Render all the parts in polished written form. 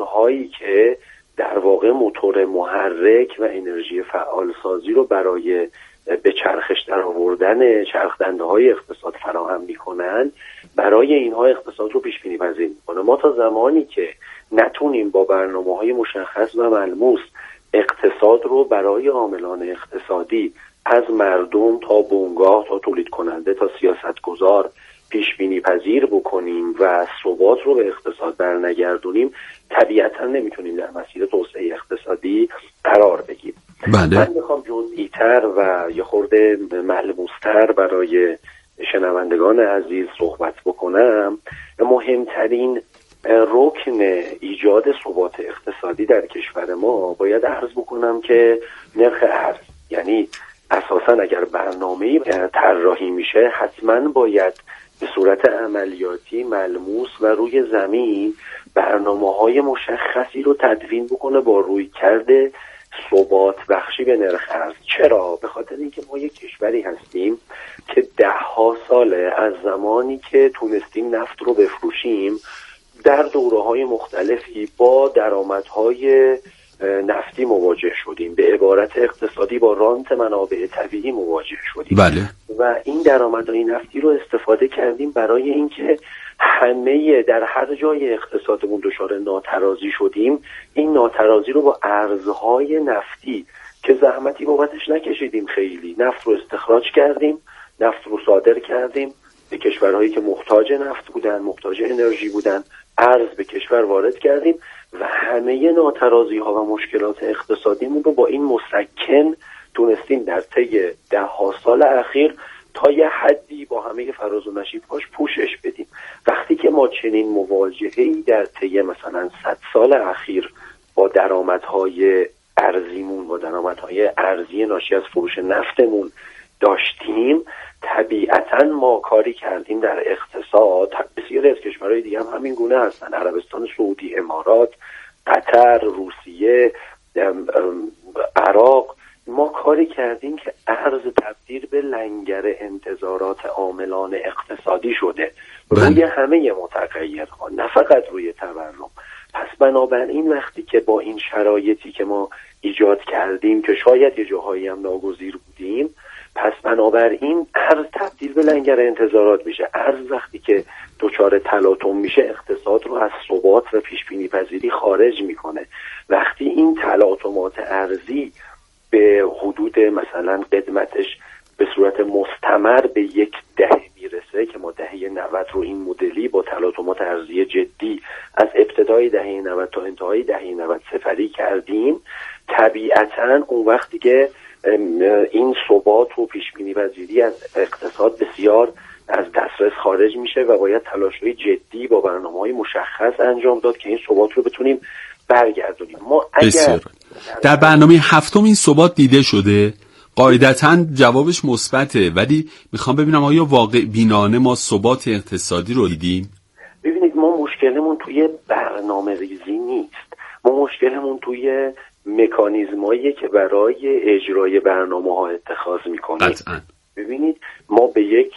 اونهایی که در واقع موتور محرک و انرژی فعال سازی رو برای به چرخش در آوردن چرخدنده‌های اقتصاد فراهم میکنن، برای اینها اقتصاد رو پیش بینی پذیر میکنه. ما تا زمانی که نتونیم با برنامه‌های مشخص و ملموس اقتصاد رو برای عاملان اقتصادی از مردم تا بنگاه تا تولید کننده تا سیاستگزار پیش بینی پذیر بکنیم و ثبات رو به اقتصاد برنگردونیم، طبیعتا نمیتونیم در مسیر توسعه اقتصادی قرار بگیریم. من میخوام جزئی‌تر و یه خورده ملموس‌تر برای شنوندگان عزیز صحبت بکنم. مهمترین رکن ایجاد ثبات اقتصادی در کشور ما باید عرض بکنم که نرخ ارز، یعنی اساساً اگر برنامه‌ای طراحی میشه حتماً باید به صورت عملیاتی ملموس و روی زمین برنامه‌های مشخصی رو تدوین بکنه با رویکرد ثبات بخشی به نرخ ارز. چرا؟ به خاطر اینکه ما یک کشوری هستیم که 10 ساله از زمانی که تونستیم نفت رو بفروشیم در دوره‌های مختلفی با درآمدهای نفتی مواجه شدیم، به عبارت اقتصادی با رانت منابع طبیعی مواجه شدیم. بله. و این درآمدهای نفتی رو استفاده کردیم برای اینکه همه در هر جای اقتصادمون دچار ناترازی شدیم، این ناترازی رو با ارزهای نفتی که زحمتی بابتش نکشیدیم، خیلی نفت رو استخراج کردیم، نفت رو صادر کردیم به کشورهایی که محتاج نفت بودن، محتاج انرژی بودن، ارز به کشور وارد کردیم و همه ناترازی ها و مشکلات اقتصادیمون رو با این مسکن تونستیم در طی 10 سال اخیر تا یه حدی با همه فراز و نشیب‌هاش پوشش بدیم. وقتی که ما چنین مواجهه‌ای در طی مثلا 100 سال اخیر با درآمدهای ارزیمون، با درآمدهای ارزی ناشی از فروش نفتمون داشتیم، طبیعتاً ما کاری کردیم در اقتصاد. بسیاری از کشورهای دیگه هم همین گونه هستن، عربستان سعودی، امارات، قطر، روسیه، عراق. ما کاری کردیم که ارز تبدیل به لنگر انتظارات عاملان اقتصادی شده روی همه متغیرها، نه فقط روی تورم. پس بنابراین وقتی که با این شرایطی که ما ایجاد کردیم که شاید یه جاهایی هم ناگزیر بودیم، پس بنابراین ارز تبدیل به لنگر انتظارات میشه. ارز وقتی که دچار تلاطم میشه اقتصاد رو از ثبات و پیش بینی پذیری خارج میکنه. وقتی این تلاطمات ارزی به حدود مثلا قدمتش به صورت مستمر به 10 میرسه که ما دهه 90 رو این مدلی با تلاطمات ارزی جدی از ابتدای دهه 90 تا انتهای دهه 90 سپری کردیم، طبیعتاً اون وقتی که این ثبات و پیش بینی پذیری از اقتصاد بسیار از دسترس خارج میشه و باید تلاش‌های جدی با برنامه‌های مشخص انجام داد که این ثبات رو بتونیم برگردونیم. ما اگر در برنامه 7 این ثبات دیده شده، قاعدتاً جوابش مثبته، ولی میخوام ببینم آیا واقع بینانه ما ثبات اقتصادی رو دیدیم؟ ببینید، ما مشکلمون توی برنامه ریزی نیست، ما مشکلمون توی مکانیزمایی که برای اجرای برنامه‌ها اتخاذ میکنیم. ببینید، ما به یک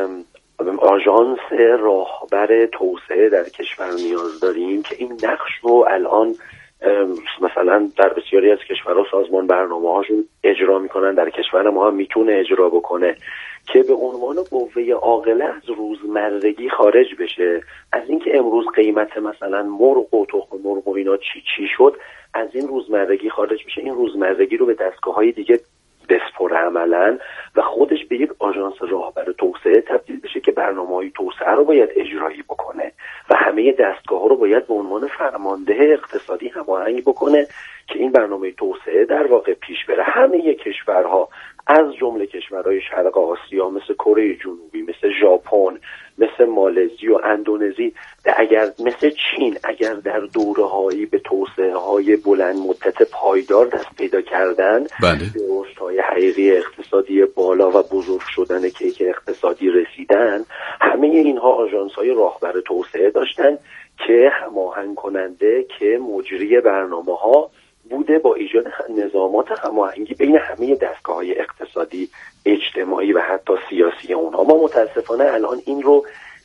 آژانس راهبر توسعه در کشور نیاز داریم که این نقش رو الان مثلا در بسیاری از کشورها سازمان برنامه‌هاشون اجرا میکنن، در کشور ما هم میتونه اجرا بکنه که به عنوان قوه عاقله از روزمرگی خارج بشه، از اینکه امروز قیمت مثلا مرغ و تخم مرغ و اینا چی شد، از این روزمرگی خارج بشه، این روزمرگی رو به دستگاه‌های دیگه بسپره عملاً و خودش به یک آژانس راهبر توسعه تبدیل بشه که برنامه‌های توسعه رو باید اجرایی بکنه و همه دستگاه‌ها رو باید به عنوان فرمانده اقتصادی هماهنگ بکنه که این برنامه توسعه در واقع پیش بره. همه کشورها از جمله کشورهای شرق آسیا مثل کره جنوبی، مثل ژاپن، مثل مالزی و اندونزی، اگر مثل چین، اگر در دوره‌هایی به توسعه‌های بلند مدت پایدار دست پیدا کردن، به رشدهای حقیقی اقتصادی بالا و بزرگ شدن کیک اقتصادی رسیدن، همه اینها آژانس‌های راهبر توسعه داشتن که هماهنگ کننده، که مجری برنامه‌ها بوده با ایجاد نظامات هماهنگی بین همه دستگاه‌های اقتصادی، اجتماعی و حتی سیاسی اونها. ما متاسفانه الان این رو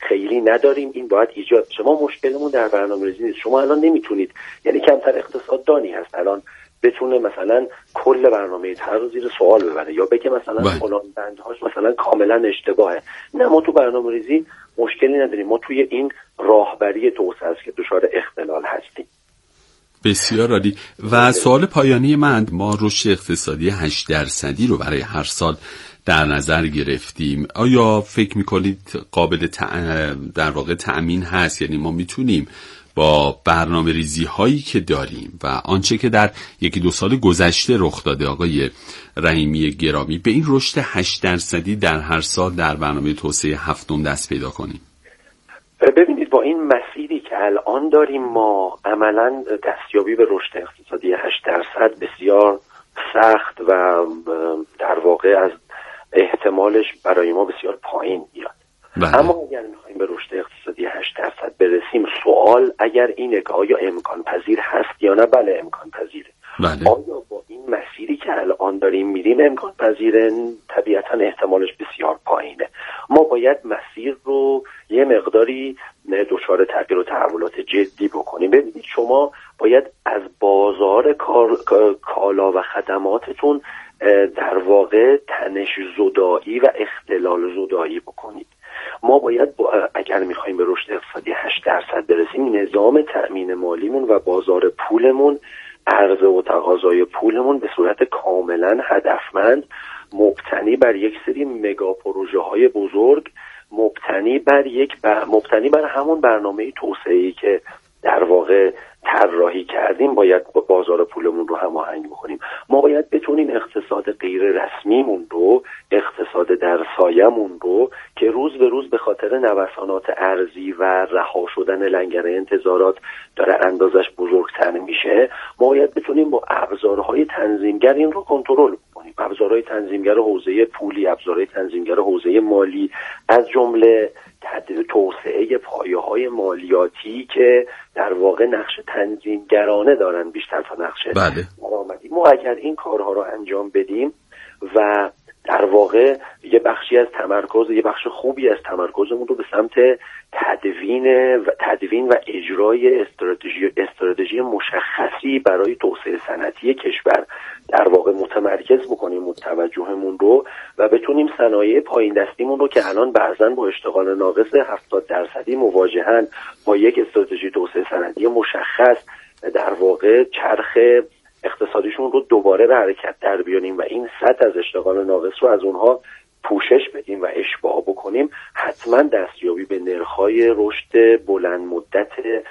خیلی نداریم، این باید ایجاد شه. ما مشکلمون در برنامه‌ریزی نیست. شما الان نمیتونید، یعنی کمتر اقتصاددانی هست الان بتونه مثلا کل برنامه طرح رو زیر سوال ببره یا بگه مثلا فلان بندهاش مثلا کاملا اشتباهه. نه، ما تو برنامه‌ریزی مشکلی نداریم، ما توی این راهبری توسعه است که دچار اختلال هستیم. بسیار عالی. و سوال پایانی من، ما رشد اقتصادی 8% رو برای هر سال در نظر گرفتیم. آیا فکر میکنید قابل در واقع تأمین هست؟ یعنی ما میتونیم با برنامه ریزی هایی که داریم و آنچه که در 1-2 سال گذشته رخ داده آقای رحیمی گرامی به این رشد 8% در هر سال در برنامه توسعه 7 دست پیدا کنیم؟ ببینید، با این مسیری که الان داریم ما عملا دستیابی به رشد اقتصادی 8% بسیار سخت و در واقع از احتمالش برای ما بسیار پایین میاد. اما اگر میخوایم به رشد اقتصادی 8% برسیم، سوال اگر اینه که آیا امکان پذیر هست یا نه؟ بله، امکان پذیره. آیا با این مسیری که الان داریم میریم امکان پذیره؟ طبیعتا احتمالش بسیار پایینه. ما باید مسیر رو یه مقداری دچار تغییر و تحولات جدی بکنیم. ببینید، شما باید از بازار کالا و خدماتتون در واقع تنش زدایی و اختلال زدایی بکنید. ما باید اگر میخوایم به رشد اقتصادی 8% برسیم، نظام تأمین مالیمون و بازار پولمون، عرضه و تقاضای پولمون به صورت کاملا هدفمند، مبتنی بر یک سری مگا پروژه های بزرگ، مبتنی بر همون برنامه توسعه‌ای که در واقع طراحی کردیم، باید با بازار پولمون رو هماهنگ بکنیم. ما باید بتونیم اقتصاد غیر رسمیمون رو، اقتصاد در سایمون رو که روز به روز به خاطر نوسانات ارزی و رها شدن لنگر انتظارات داره اندازش بزرگتر میشه، ما باید بتونیم با ابزارهای تنظیمگر این رو کنترل بکنیم. ابزارهای تنظیمگر حوزه پولی، ابزارهای تنظیمگر حوزه مالی، از جمله توسعه پایه‌های مالیاتی که در واقع نقش تنظیمگرانه دارن بیشتر تا نقش درآمدی. ما اگر این کارها رو انجام بدیم و در واقع یه بخش خوبی از تمرکزمون رو به سمت تدوین و اجرای استراتژی مشخصی برای توسعه صنعتی کشور در واقع متمرکز بکنیم توجهمون رو و بتونیم صنایع پایین دستیمون رو که الان بعضاً با اشتغال ناقص 70% مواجهن، با یک استراتژی توسعه صنعتی مشخص در واقع چرخ اقتصادیشون رو دوباره به حرکت در بیاریم و این سطح از اشتغال ناقص رو از اونها پوشش بدیم و اشباع بکنیم، حتما دستیابی به نرخ‌های رشد بلند مدت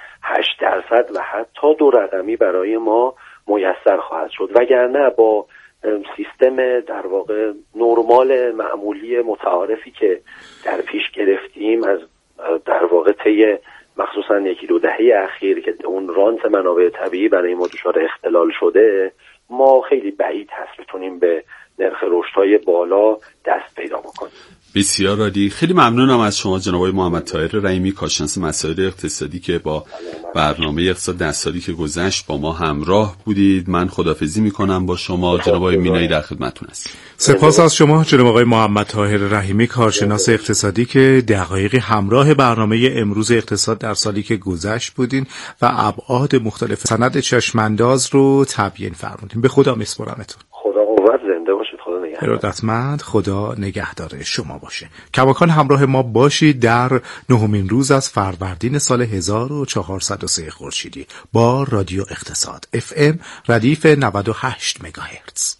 8% و حتی 2 رقمی برای ما میسر خواهد شد. وگرنه با سیستم در واقع نرمال معمولی متعارفی که در پیش گرفتیم از در واقع طی مخصوصا 1-2 دهه اخیر که اون رانت منابع طبیعی برای ما دچار اختلال شده، ما خیلی بعید هست بتونیم به نرخ رشدهای بالا دست پیدا بکنیم. بسیار عالی. خیلی ممنونم از شما جناب آقای محمد طاهر رحیمی، کارشناس مسائل اقتصادی که با برنامه اقتصاد 10 سالی که گذشت با ما همراه بودید. من خداحافظی میکنم با شما. جناب آقای مینایی در خدمتتون هستم. سپاس از شما جناب آقای محمد طاهر رحیمی، کارشناس اقتصادی که دقایقی همراه برنامه امروز اقتصاد در سالی که گذشت بودین و ابعاد مختلف سند چشمانداز رو تبیین فرمودین. به خدا میسپارمتون. خدا قوت، زنده باشید. خدا نگهدار. ارادتمند. خدا نگهدار شما باشه. کماکان همراه ما باشید در 9مین روز از فروردین سال 1403 خورشیدی با رادیو اقتصاد FM ردیف 98 مگاهرتز.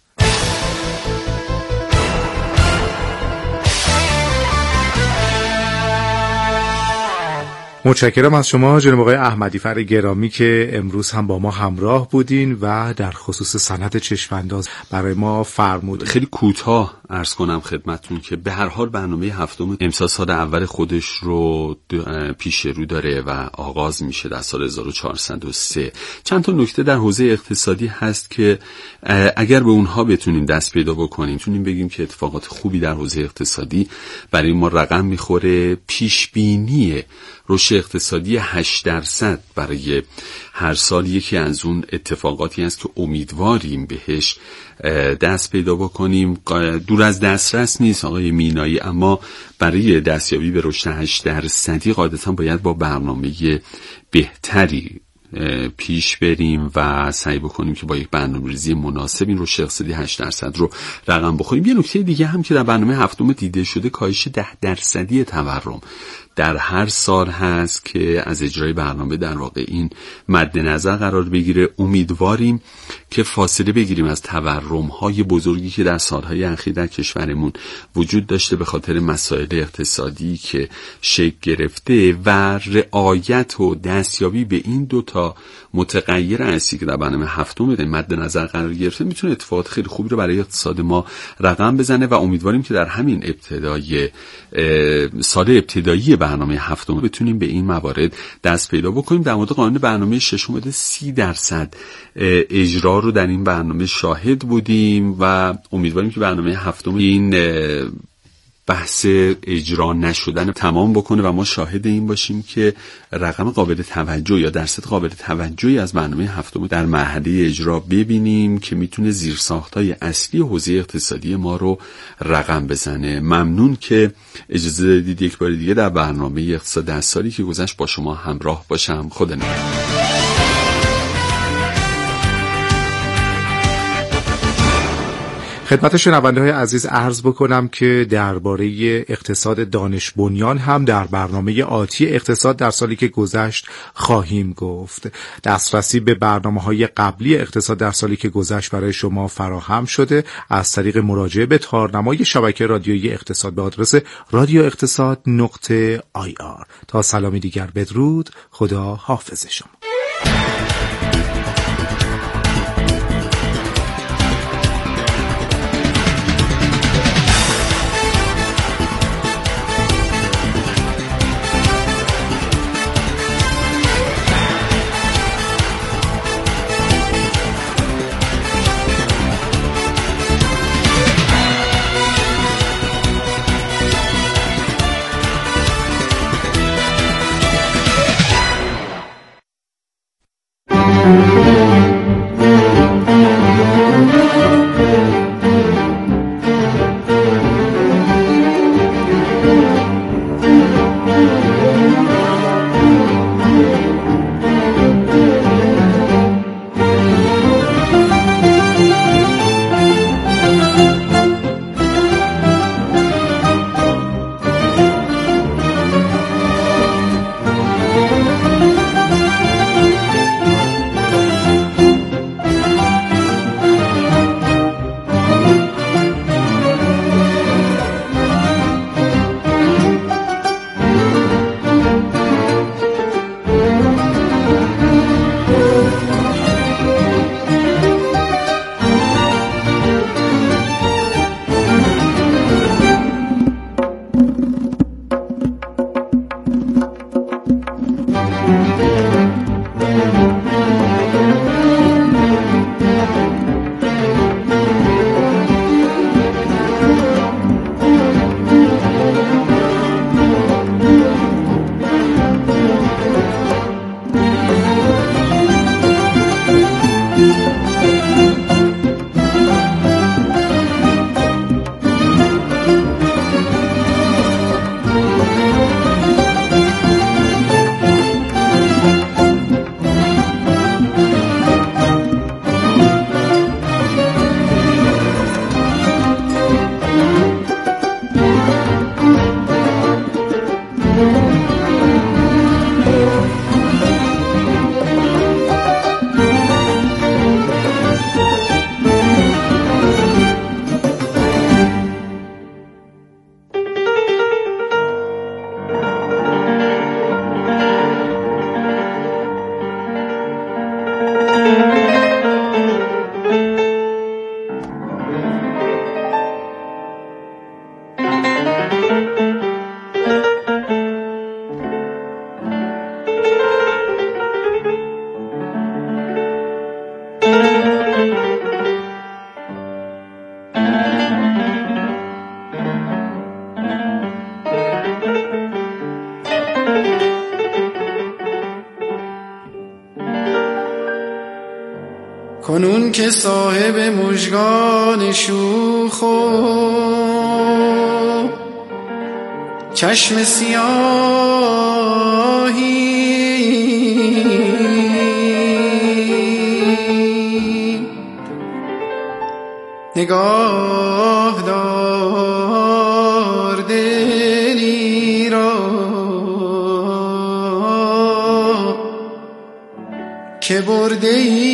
متشکرم از شما جناب آقای احمدی فر گرامی که امروز هم با ما همراه بودین و در خصوص سند چشمانداز برای ما فرمود. خیلی کوتاه عرض کنم خدمتتون که به هر حال برنامه 7 امسال سال اول خودش رو پیش رو داره و آغاز میشه در سال 1403. چند تا نکته در حوزه اقتصادی هست که اگر به اونها بتونیم دست پیدا بکنیم میتونیم بگیم که اتفاقات خوبی در حوزه اقتصادی برای ما رقم میخوره. پیش بینی رشد اقتصادی 8% برای هر سال یکی از اون اتفاقاتی است که امیدواریم بهش دست پیدا بکنیم. دور از دسترس نیست آقای مینایی، اما برای دستیابی به رشد 8% قاعدتاً باید با برنامه بهتری پیش بریم و سعی بکنیم که با یک برنامه‌ریزی مناسب این رشد اقتصادی 8% رو رقم بخوریم. یه نکته دیگه هم که در برنامه هفتم دیده شده کاهش 10% تورم در هر سال هست که از اجرای برنامه در واقع این مد نظر قرار بگیره. امیدواریم که فاصله بگیریم از تورم‌های بزرگی که در سالهای اخیر در کشورمون وجود داشته به خاطر مسائل اقتصادی که شکل گرفته و رعایت و دستیابی به این دوتا متغیر اصلی که در برنامه هفتم مد نظر قرار گرفته میتونه اتفاقات خیلی خوبی رو برای اقتصاد ما رقم بزنه و امیدواریم که در همین ابتدای سال ابتدایی برنامه هفتم بتونیم به این موارد دست پیدا بکنیم. در مورد قانون برنامه ششم 30% اجرا رو در این برنامه شاهد بودیم و امیدواریم که برنامه هفتم این بحث اجرا نشدن تمام بکنه و ما شاهد این باشیم که رقم قابل توجه یا درصد قابل توجهی از برنامه هفتم در مرحله اجرا ببینیم که میتونه زیرساخت‌های اصلی حوزه اقتصادی ما رو رقم بزنه. ممنون که اجازه دادید یک بار دیگه در برنامه اقتصاد 10 سالی که گذشت با شما همراه باشم. خدا نگهدار. خدمت شنونده‌های عزیز عرض بکنم که درباره اقتصاد دانش بنیان هم در برنامه آتی اقتصاد در سالی که گذشت خواهیم گفت. دسترسی به برنامه‌های قبلی اقتصاد در سالی که گذشت برای شما فراهم شده از طریق مراجعه به تارنمای شبکه رادیویی اقتصاد به آدرس radioeqtasad.ir. تا سلامی دیگر بدرود، خدا حافظ شما. کنون که صاحب مژگان شوخ و چشم سیاهی نگاه دار دلی را که برده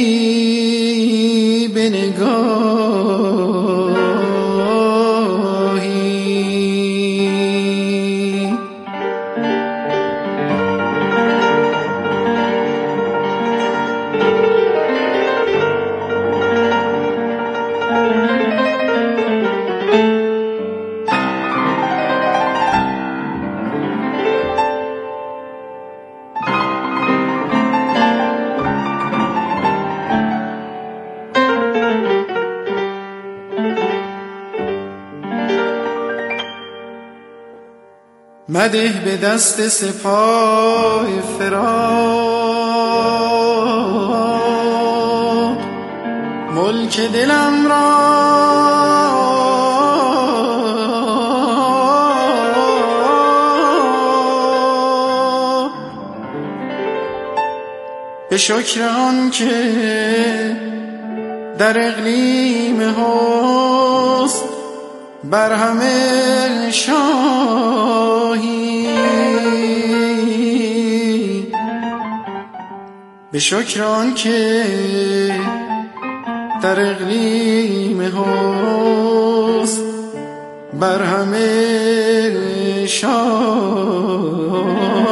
ای به نگاهی. مده به دست سپاه فراق ملک دلم را، به شکر آن که در اقلیم حسن بر همه شاهی، به شکر آن که در اقلیم حسن بر همه شاهی.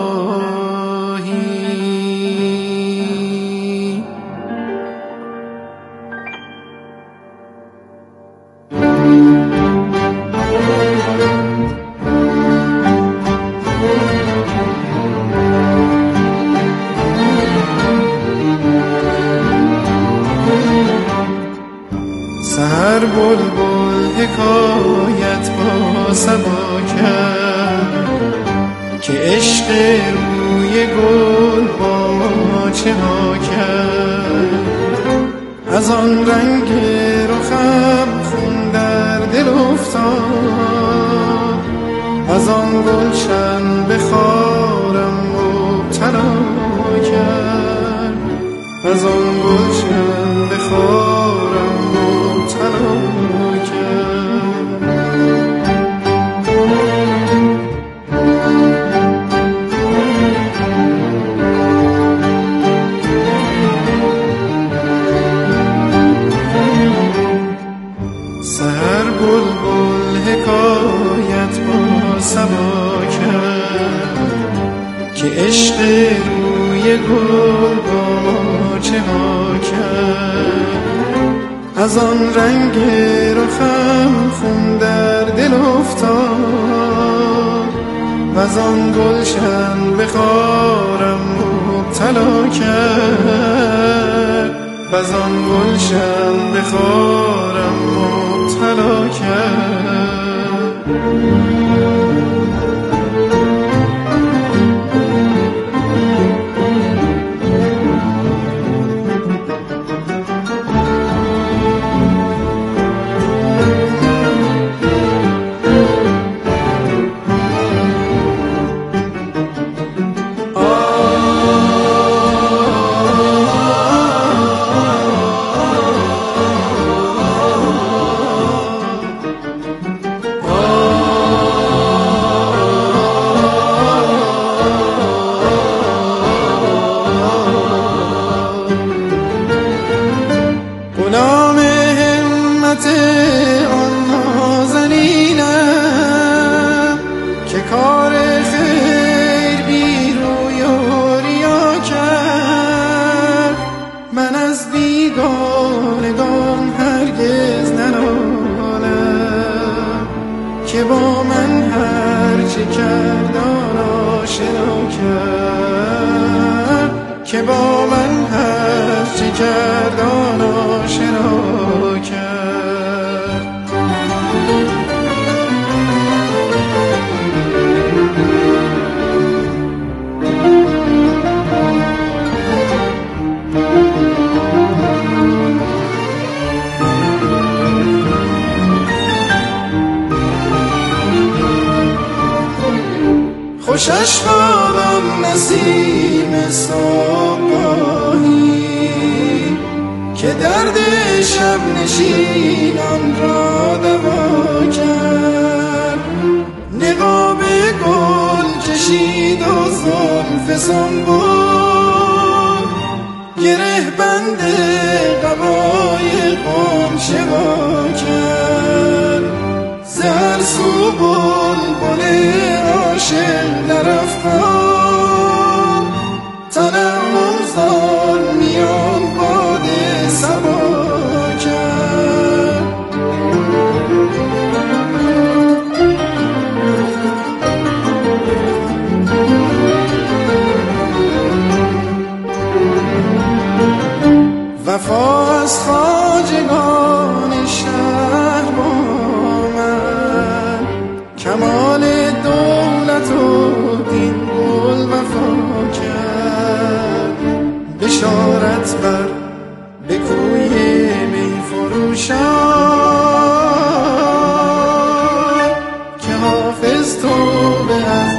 سحر بلبل حکایت با صبا کرد که عشق روی گل با چه ها کرد. از آن رنگ رخم خون در دل افتاد، از آن گلشن به خارم مبتلا کرد، از آن گلشن به خارم مبتلا کرد. سحر بلبل حکایت با صبا کرد که عشق روی گل با چه ها کرد. از آن رنگ رخم خون در دل افتاد، و از آن گلشن به خارم مبتلا کرد، و از آن گلشن به خارم مبتلا کرد. غلام همت آن نازنینم که کار خیر بی روی و ریا کرد. من از بیگانگان هرگز ننالم که با من هر چه کرد آن آشنا کرد، که با من هر چه کرد آن آشنا کرد. خوشش بادم نسیم صبحگاهی که درد شب نشینان را دوا کرد. نقاب گل کشید و زلف سنبول گره بند قبای غنچه وا کرد. زهر سو بلبل عاشق در افغان تنعم زال میان باد صبا کرد. وفا از خواجگان شهر با من کمال دولت و دین گل وفا کرد. بشارت بر به کوی می فروشان که حافظ توبه از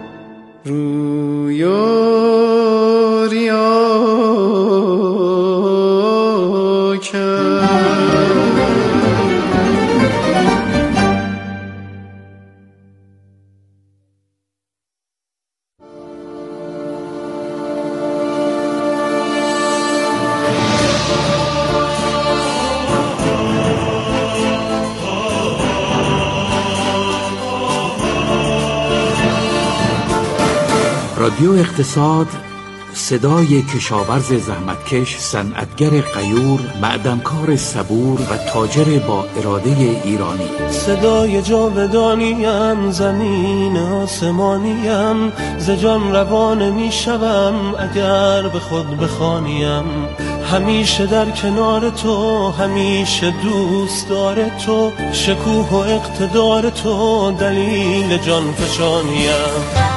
روی و ریا رادیو اقتصاد، صدای کشاورز زحمتکش، صنعتگر غیور، معدنکار صبور و تاجر با اراده ایرانی. صدای جاودانیم، زمین آسمانیم، ز جان روان می شوم اگر به خود بخوانیم. همیشه در کنار تو، همیشه دوست دار تو، شکوه و اقتدار تو دلیل جان فشانیم.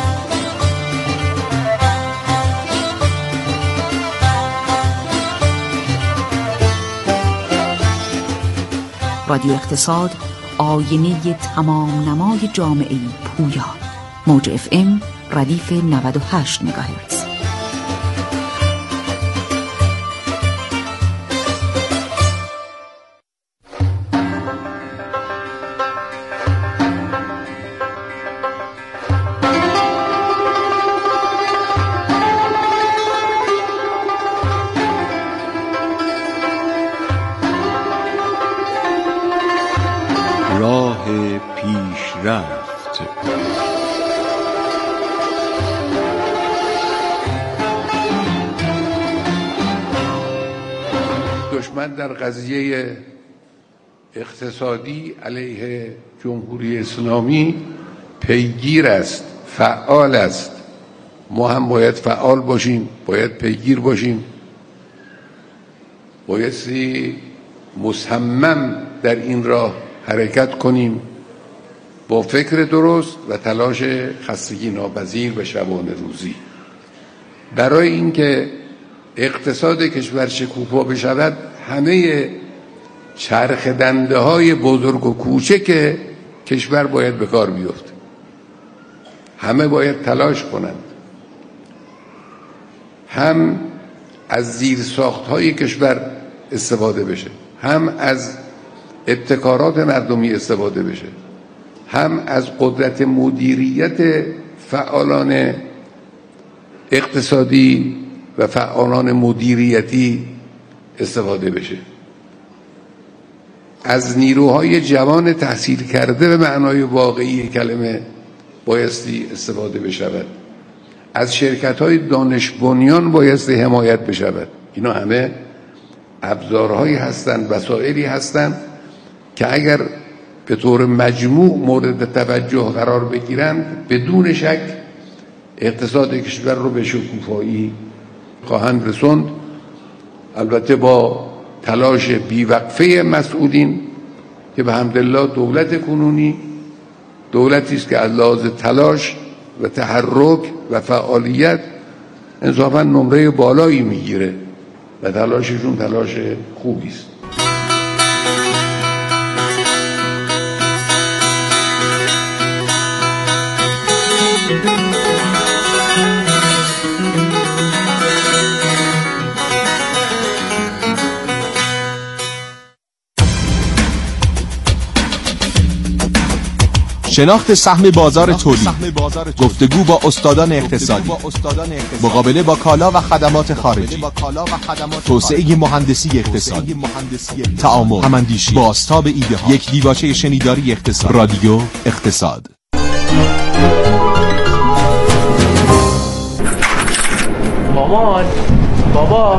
رادیو اقتصاد، آینه تمام نمای جامعه پویا. موج FM ردیف 98 مگاهرتز. راه پیشرفت. دشمن در قضیه اقتصادی علیه جمهوری اسلامی پیگیر است، فعال است. ما هم باید فعال باشیم، باید پیگیر باشیم، بایستی مصمم در این راه حرکت کنیم با فکر درست و تلاش خستگی ناپذیر به شبانه روزی برای اینکه اقتصاد کشور شکوفا بشود. همه چرخ دنده های بزرگ و کوچک کشور باید به کار بیفته، همه باید تلاش کنند، هم از زیرساخت های کشور استفاده بشه، هم از ابتکارات مردمی استفاده بشه، هم از قدرت مدیریت فعالان اقتصادی و فعالان مدیریتی استفاده بشه، از نیروهای جوان تحصیل کرده به معنای واقعی کلمه بایستی استفاده بشود، از شرکت‌های دانش بنیان بایستی حمایت بشود. اینا همه ابزارهایی هستند، وسایلی هستند که اگر به طور مجموع مورد توجه قرار بگیرند بدون شک اقتصاد کشور رو به شکوفایی خواهند رسوند. البته با تلاش بیوقفه مسئولین که به حمدالله دولت کنونی دولتی است که از لحاظ تلاش و تحرک و فعالیت انصافا نمره بالایی میگیره و تلاششون تلاش خوبی است. شناخت سهم بازار تولید، گفتگو با استادان اقتصادی، مقابله با کالا و خدمات خارجی، توسعه مهندسی اقتصادی، تعامل، هماندیشی، بازتاب ایده ها، یک دیباچه شنیداری اقتصاد. رادیو اقتصاد. مامان، بابا،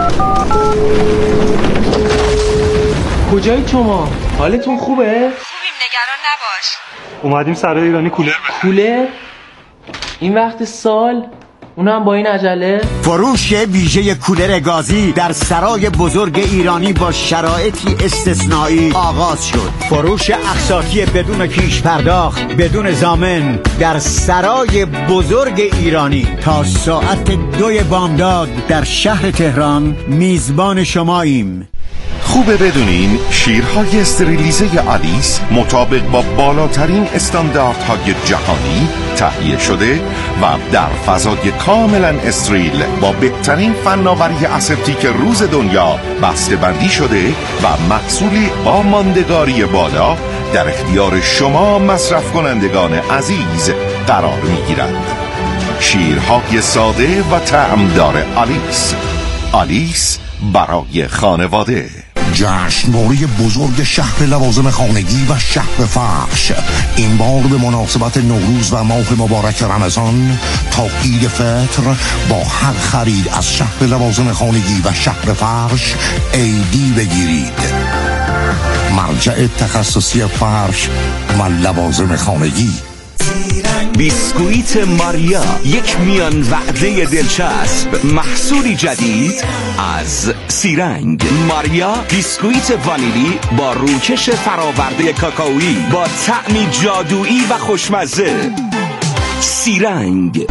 کجایی شما؟ حالتون خوبه؟ خوبیم، نگران نباش. اومدیم سرای ایرانی کولر؟ این وقت سال؟ اونم با این عجله؟ فروش ویژه کولر گازی در سرای بزرگ ایرانی با شرایطی استثنایی آغاز شد. فروش اقساطی بدون پیش پرداخت، بدون ضامن در سرای بزرگ ایرانی تا ساعت 2 بامداد در شهر تهران میزبان شماییم. خوبه بدونین شیرهای استریلیزه آلیس مطابق با بالاترین استانداردهای جهانی تهیه شده و در فضای کاملا استریل با بهترین فناوری اسپتیک روز دنیا بسته‌بندی شده و محصولی با ماندگاری بالا در اختیار شما مصرف کنندگان عزیز قرار می‌گیرد. شیرهای ساده و طعمدار آلیس برای خانواده. جشنواره بزرگ شهر لوازم خانگی و شهر فرش این بار به مناسبت نوروز و ماه مبارک رمضان تا عید فطر با هر خرید از شهر لوازم خانگی و شهر فرش ایدی بگیرید. مرجع تخصصی فرش و لوازم خانگی. بیسکویت ماریا، یک میان وعده دلچسب، محصولی جدید از سیرنگ. ماریا بیسکویت وانیلی با روکش فراورده کاکائویی با طعمی جادویی و خوشمزه. سیرنگ.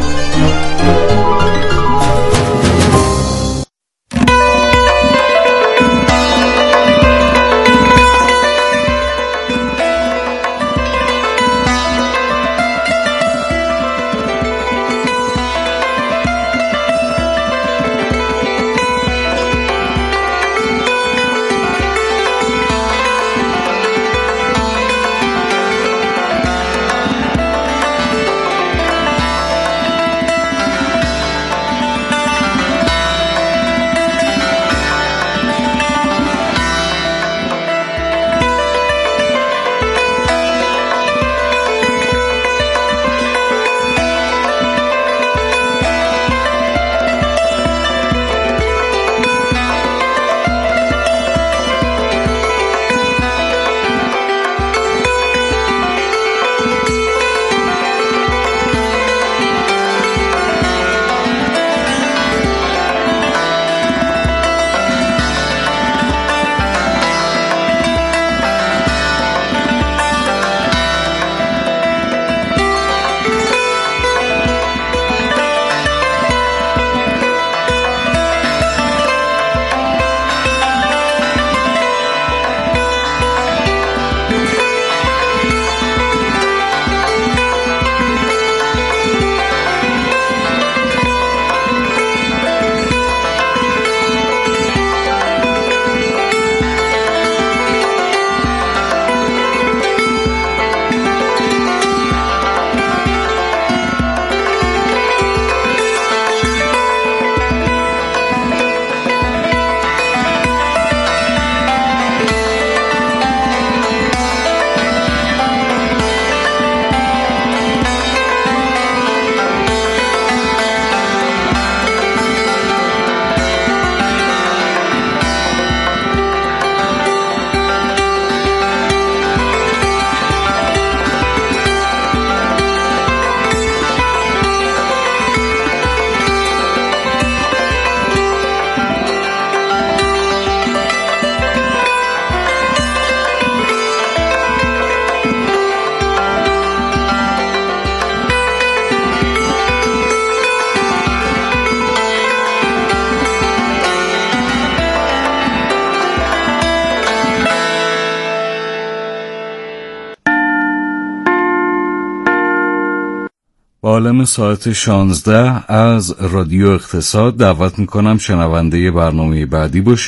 عالم ساعت 16 از رادیو اقتصاد دعوت میکنم شنونده برنامه بعدی باشید.